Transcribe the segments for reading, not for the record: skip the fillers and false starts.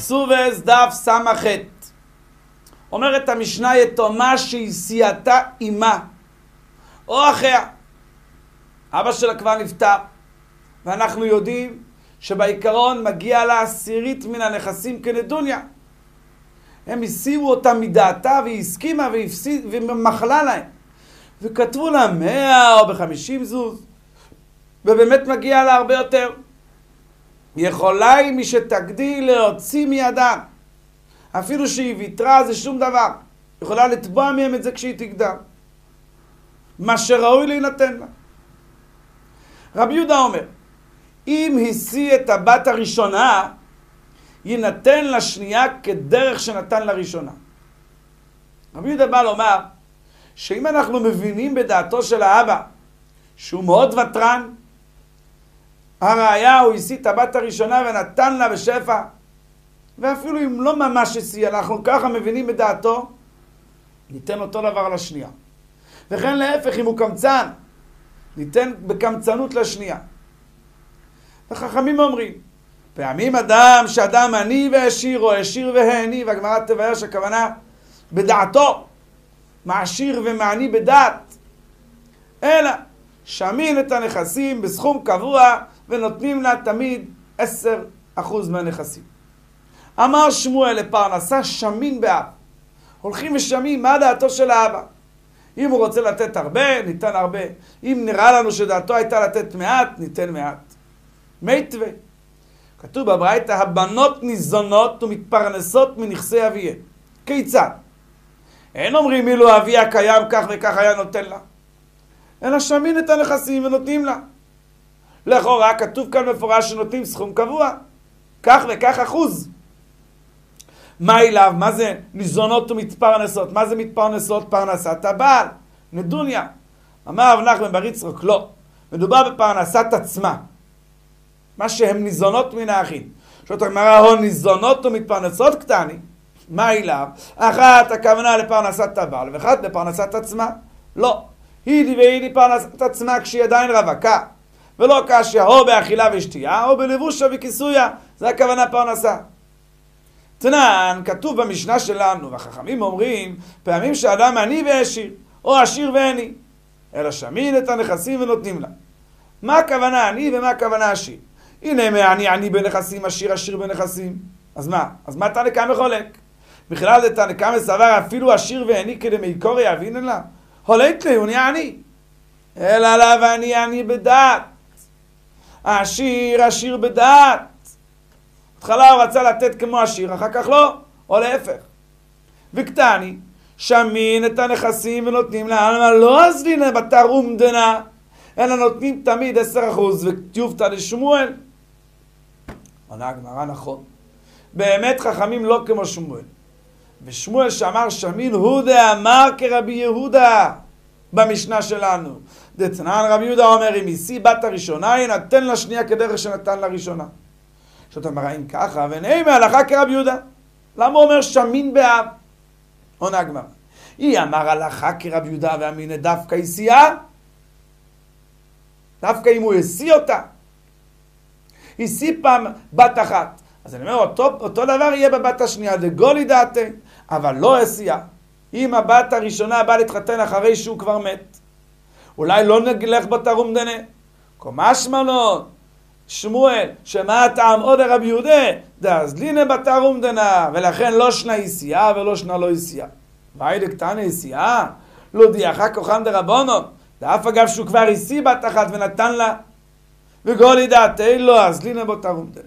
סובס דף סמ"ח. אומרת המשנה, יתומה שהסיעתה אימה או אחיה, אבא שלה כבר נפטר, ואנחנו יודעים שבעיקרון מגיע לה 10 מן הנכסים כנדוניה. הם הסירו אותה מדעתה והיא הסכימה ומחלה להם, וכתבו לה 100 או ב50 זוז, ובאמת מגיע לה הרבה יותר. יכולה היא מי שתגדיל להוציא מידם, אפילו שהיא ויתרה זה שום דבר, יכולה לתבוע מהם את זה כשהיא תגדל, מה שראוי להינתן לה. רבי יהודה אומר, אם השיא את הבת הראשונה, יינתן לשנייה כדרך שנתן לראשונה. רבי יהודה בא לומר, שאם אנחנו מבינים בדעתו של האבא, שהוא מאוד ותרן, הראיה הוא השיא את הבת הראשונה ונתן לה בשפע, ואפילו אם לא ממש השיא, אנחנו ככה מבינים בדעתו, ניתן אותו דבר לשנייה. וכן להפך, אם הוא קמצן, ניתן בקמצנות לשנייה. וחכמים אומרים, פעמים שאדם עני ועשיר, או עשיר והעני, והגמרא תבאר שהכוונה בדעתו, מעשיר ומעני בדעת, אלא שמין את הנכסים בסכום קבוע, ונותנים לה תמיד 10% מהנכסים. אמר שמואל לפרנסה שמין באב. הולכים ושמים מה דעתו של האבא. אם הוא רוצה לתת הרבה, ניתן הרבה. אם נראה לנו שדעתו הייתה לתת מעט, ניתן מעט. מיתווה. כתוב בברייתא, הבנות ניזונות ומתפרנסות מנכסי אביהן. כיצד? אין אומרים אילו אביה קיים כך וכך היה נותן לה, אלא שמין את הנכסים ונותנים לה. לכאורה כתוב כאן מפורש שנותנים סכום קבוע, כך וכך אחוז. מה אליו? מה זה ניזונות ומתפרנסות? מה זה מתפרנסות? פרנסת הבעל, נדוניה. אמר רב נחמן בר יצחק, לא, מדובר בפרנסת עצמה, מה שהם ניזונות מן האחים. שואלת הגמרא, הו ניזונות ומתפרנסות קטני, מה אליו? אחת הכוונה לפרנסת הבעל ואחת לפרנסת עצמה. לא, היא פרנסת עצמה כשהיא עדיין רווקה, ולא כאשר או באכילה ושתייה או בלבושה וכיסויה, זה הכוונה פרנסה. תנן, כתוב במשנה שלנו, והחכמים אומרים, פעמים שאדם עני ועשיר, או עשיר ועני, אלא שמין את הנכסים ונותנים לה. מה הכוונה עני ומה הכוונה עשיר? הנה מעני עני בנכסים, עשיר עשיר בנכסים. אז מה? אז מה תנקה מחולק? בכלל זה תנקה מסבר אפילו עשיר ועני כדי מעיקור יבין לה? הולק לי, הוא נהיה עני. אלא עליו עני בדעת. העשיר עשיר בדעת. התחלה הוא רצה לתת כמו עשיר, אחר כך לא, או להפך. וקטני, שמין את הנכסים ונותנים לה, לא עזלינה בתר אומדנה, אלא נותנים תמיד 10%, וכתיובתא לשמואל. עונה הגמרא, נכון. באמת חכמים לא כמו שמואל. ושמואל שאמר שמין הודה אמר כרבי יהודה במשנה שלנו. דתנן רבי יהודה אומר, אם השיא בת הראשונה, ינתן לשנייה כדרך שנתן לראשונה. זאת אומרת, אם ככה, ונהי מהלכה כרבי יהודה. למה הוא אומר שמין באב? עונה הגמרא. היא אמר הלכה כרבי יהודה ואמינא דווקא הסיעה? דווקא אם הוא השיא אותה. השיא פעם בת אחת. אז אני אומר, אותו דבר יהיה בבת השנייה, דגולי דעתי, אבל לא הסיעה. אם הבת הראשונה באה להתחתן אחרי שהוא כבר מת, אולי לא נלך בתר אומדנה. משמע לו, שמואל, שמה הטעם עוד רבי יהודה, דאזלינה בתר אומדנה, ולכן לא שנה הסיעה ולא שנה לא הסיעה. ואי דקטנה הסיעה, לא דיחה כוחם דרבונו, דאף אגב שהוא כבר השיא בת אחת ונתן לה, וגולי דעתי לא, אזלינה בתר אומדנה.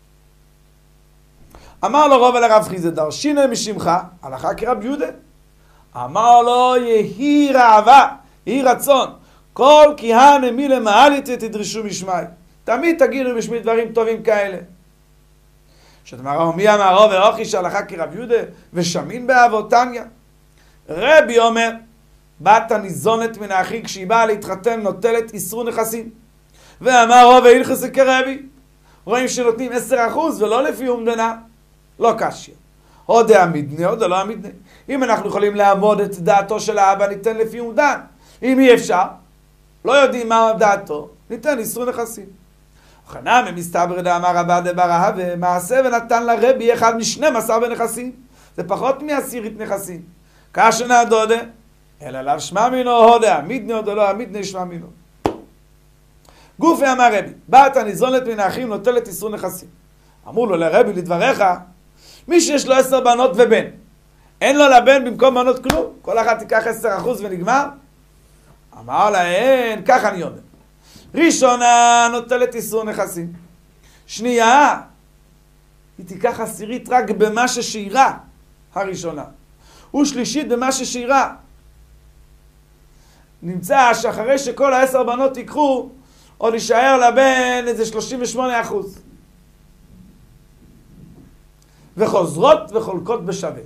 אמר לו רב אל הרב חיסדא, דרשינא משמך, הלכה כרבי יהודה. אמר לו, יהי ראווה, יהי רצון, כל כהנא מלמעלה תדרשו משמי. תמיד תגידו בשמי דברים טובים כאלה. שתאמר, מי אמר רב ואוכיש הלכה כרבי יהודה, ושמין באבות תניא. רבי אומר, בת הניזונת מן האחי, כשהיא באה להתחתן נוטלת איסור נכסים. ואמר רב והלכסה כרבי. רואים שנותנים 10% ולא לפי אומדנה. לא קשיא. או דה עמידני או דה לא עמידני. אם אנחנו יכולים לעמוד את דעתו של האבא, ניתן לפי אומדן. אם אי אפשר, לא יודעים מה דעתו, ניתן איסור נכסים. חנמי מסתבר דאמר רבא דבר אהבה, מעשה ונתן לרבי אחד מ12 בנכסים. זה פחות מ10 נכסים. כאשר נעדודה, אלא לאו שמע מינו הודה, עמידני הודה לא עמידני שמע מינו. גופי אמר רבי, בת הניזונת מן האחים נוטלת איסור נכסים. אמרו לו לרבי לדבריך, מי שיש לו 10 בנות ובן, אין לו לבן במקום בנות כלום, כל אחת תיקח 10% ונגמר? אמר להן, כך אני יודע. ראשונה נוטלת איסור נכסים. שנייה, היא תיקח 10 רק במה ששאירה הראשונה. ושלישית במה ששאירה. נמצא שאחרי שכל 10 בנות ייקחו, עוד יישאר לבן איזה 38%. וחוזרות וחולקות בשווה.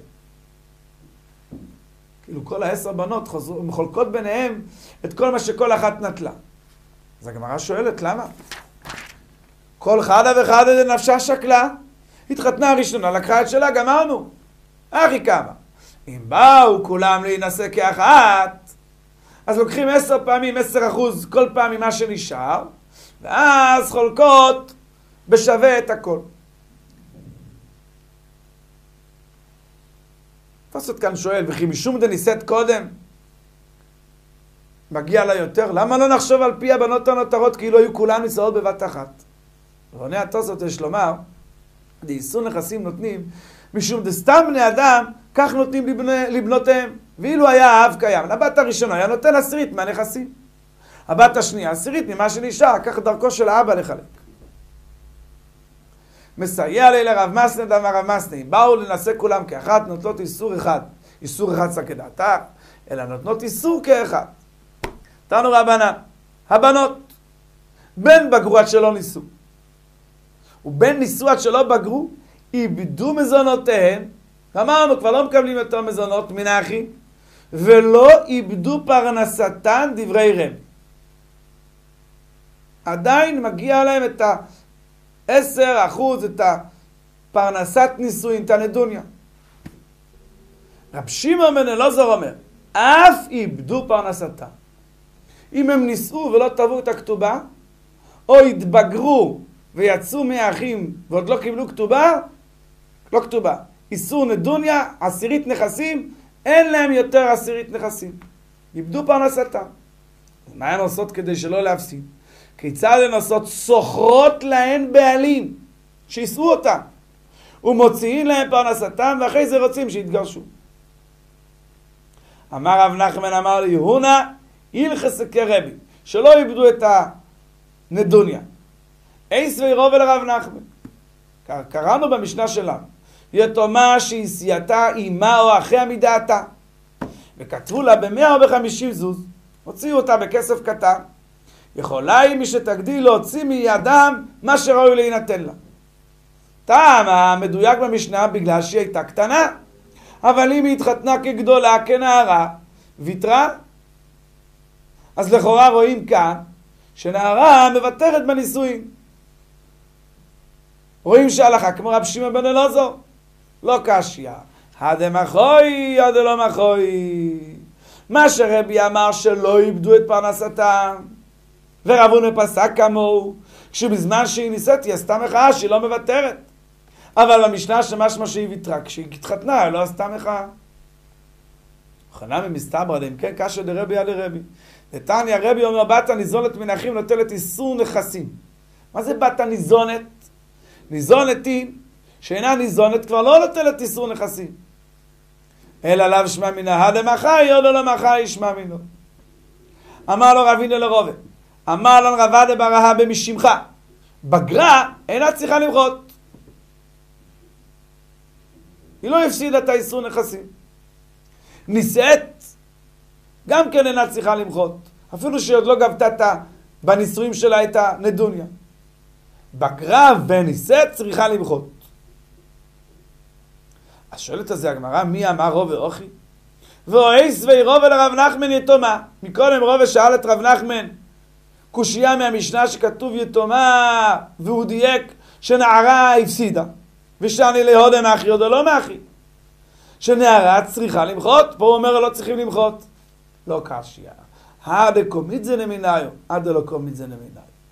כאילו כל 10 בנות חולקות ביניהם את כל מה שכל אחת נטלה. אז הגמרא שואלת, למה? כל חדה וחדה זה נפשה שקלה. התחתנה הראשונה, לקחה את שלה, גמרנו. אחי כמה. אם באו כולם להינשא כאחת, אז לוקחים 10 פעמים 10% כל פעם ממה שנשאר, ואז חולקות בשווה את הכל. תוספות כאן שואל, וכי משום דנישאת קודם, מגיע לה יותר, למה לא נחשוב על פי הבנות הנותרות כאילו היו כולן נישאות בבת אחת? ועונה התוספות יש לומר, דאיסור נכסים נותנים, משום דסתם בני אדם, כך נותנים לבנותיהם. ואילו היה האב קיים, לבת הראשונה היה נותן 10 מהנכסים. הבת השנייה 10 ממה שנשאר, כך דרכו של האבא לחלק. מסייע לי לרב מסנה דאמר רב מסנה, באו לנסה כולם כאחת, נותנות איסור אחד. איסור אחד סכדעתה, אלא נותנות איסור כאחד. תנו רבנן, הבנות, בין בגרו עד שלא ניסו, ובין ניסו עד שלא בגרו, איבדו מזונותיהן, אמרנו, כבר לא מקבלים יותר מזונות מן האחים, ולא איבדו פרנסתן דברי רב. עדיין מגיע להם את 10%, את הפרנסת נישואין, את הנדוניה. רב שמעון בן אלעזר אומר, אף איבדו פרנסתם. אם הם נישאו ולא תבעו את הכתובה, או התבגרו ויצאו מהאחים ועוד לא קיבלו כתובה, לא כתובה. איסור נדוניה, 10 נכסים, אין להם יותר 10 נכסים. איבדו פרנסתם. מה הן עושות כדי שלא להפסיד? כיצד הן עושות? סוחרות להן בעלים, שיסעו אותם, ומוציאים להם פרנסתם, ואחרי זה רוצים שיתגרשו. אמר רב נחמן, אמר לי, הונה, הלכס כרבי, שלא איבדו את הנדוניה. אי סבירו ולרב נחמן. קראנו במשנה שלנו, יתומה שהסייתה אימה או אחיה מדעתה, וכתבו לה ב100 או ב50 זוז, הוציאו אותה בכסף קטן, יכולה היא מי שתגדיל להוציא מידם מה שראוי להינתן לה. טעם המדויק במשנה בגלל שהיא הייתה קטנה, אבל אם היא התחתנה כגדולה, כנערה, ויתרה, אז לכאורה רואים כאן שנערה מוותרת בנישואין. רואים שהלכה כמו רב שמעון בן אלעזר, לא קשיא, הדה מחוי, הדה לא מחוי. מה שרבי אמר שלא איבדו את פרנסתם, ורב הונא פסק כמוהו, כשבזמן שהיא נישאת היא עשתה מחאה שהיא לא מוותרת. אבל במשנה שמשמע שהיא ויתרה, כשהיא התחתנה היא לא עשתה מחאה. חנמי מסתברא אם כן קשיא דרבי על רבי. דתניא רבי אומר בת הניזונת מן האחים נוטלת איסור נכסים. מה זה בת הניזונת? ניזונת היא שאינה ניזונת כבר לא נוטלת איסור נכסים. אלא לאו שמע מינה הדה מחי או לא מחי שמע מינו. אמר לו רבינו לרובה, אמר לנו רב עדה בר אהבה משמך, בגרה אינה צריכה למחות. היא לא הפסידה את האיסור נכסים. נישאת גם כן אינה צריכה למחות, אפילו שהיא עוד לא גבתה בנישואים שלה את הנדוניה. בגרה ונישאת צריכה למחות. אז שואלת הזה הגמרא, מי אמר רובה אוכי? ואוהיס וירובה לרב נחמן יתומה. מקודם רובה שאל את רב נחמן קושייה מהמשנה שכתוב יתומה, והוא דייק שנערה הפסידה. ושאני להודה מאחי או לא מאחי. שנערה צריכה למחות, פה הוא אומר לא צריכים למחות. לא קשיא. עד קומית זה נמיניו, עד לא קומית זה נמיניו.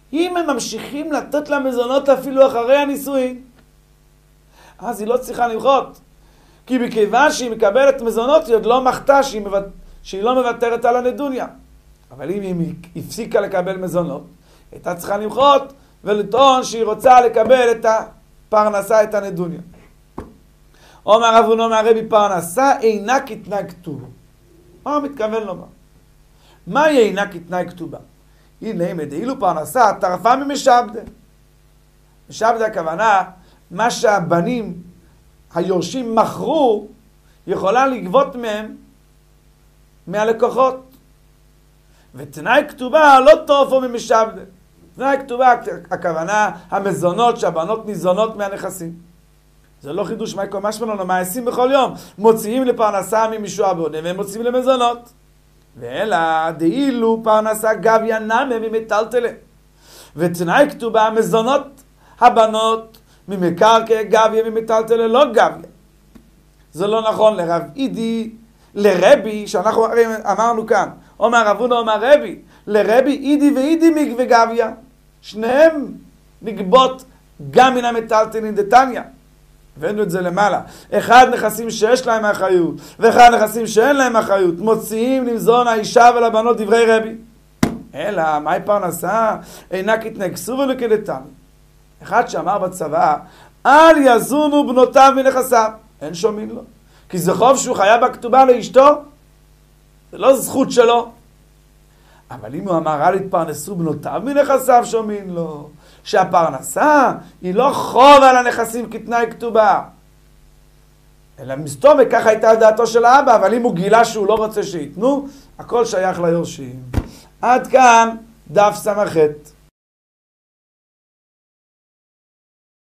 אם הם ממשיכים לתת לה מזונות אפילו אחרי הנישואין, אז היא לא צריכה למחות. כי מכיוון שהיא מקבלת מזונות, היא עוד לא מחתה שהיא לא מוותרת על הנדוניה. אבל אם היא הפסיקה לקבל מזונות, הייתה צריכה למחות ולטעון שהיא רוצה לקבל את הפרנסה, את הנדוניה. אומר רב הונא מהרבי, פרנסה אינה כתנאי כתובה. מה הוא מתכוון לומר? מהי אינה כתנאי כתובה? הנה מדאילו פרנסה טרפה ממשעבדה. משעבדה הכוונה, מה שהבנים היורשים מכרו, יכולה לגבות מהם מהלקוחות. ותנאי כתובה לא טרפו ממשעבדה. תנאי כתובה הכוונה המזונות שהבנות ניזונות מהנכסים. זה לא חידוש מייקו משמענו, מעשים בכל יום. מוציאים לפרנסה ממשועבודה והם מוציאים למזונות. ואלא דאילו פרנסה גביה נמי ממטלטלה. ותנאי כתובה המזונות הבנות ממקרקע גביה ממטלטלה לא גביה. זה לא נכון לרב אידי, לרבי, שאנחנו אמרנו כאן. אומר רב הונא אומר רבי, לרבי אידי ואידי מגבה גביה. שניהם נגבות גם מן המטלטלין דתניא. הבאנו את זה למעלה. אחד נכסים שיש להם אחריות, ואחד נכסים שאין להם אחריות. מוציאים למזון האישה ולבנות דברי רבי. אלא, מהי פרנסה? אינה כתנאי כסובה וכדתניא. אחד שאמר בצבא, אל יזונו בנותיו מנכסיו. אין שומעים לו. כי זה חוב שהוא חייב בכתובה לאשתו. זה לא זכות שלו. אבל אם הוא אמר, אל יתפרנסו בנותיו מנכסיו, שומעים לו. שהפרנסה היא לא חוב על הנכסים כתנאי כתובה. אלא מסתום, וככה הייתה דעתו של האבא, אבל אם הוא גילה שהוא לא רוצה שיתנו, הכל שייך ליורשים. עד כאן דף סמ"ח.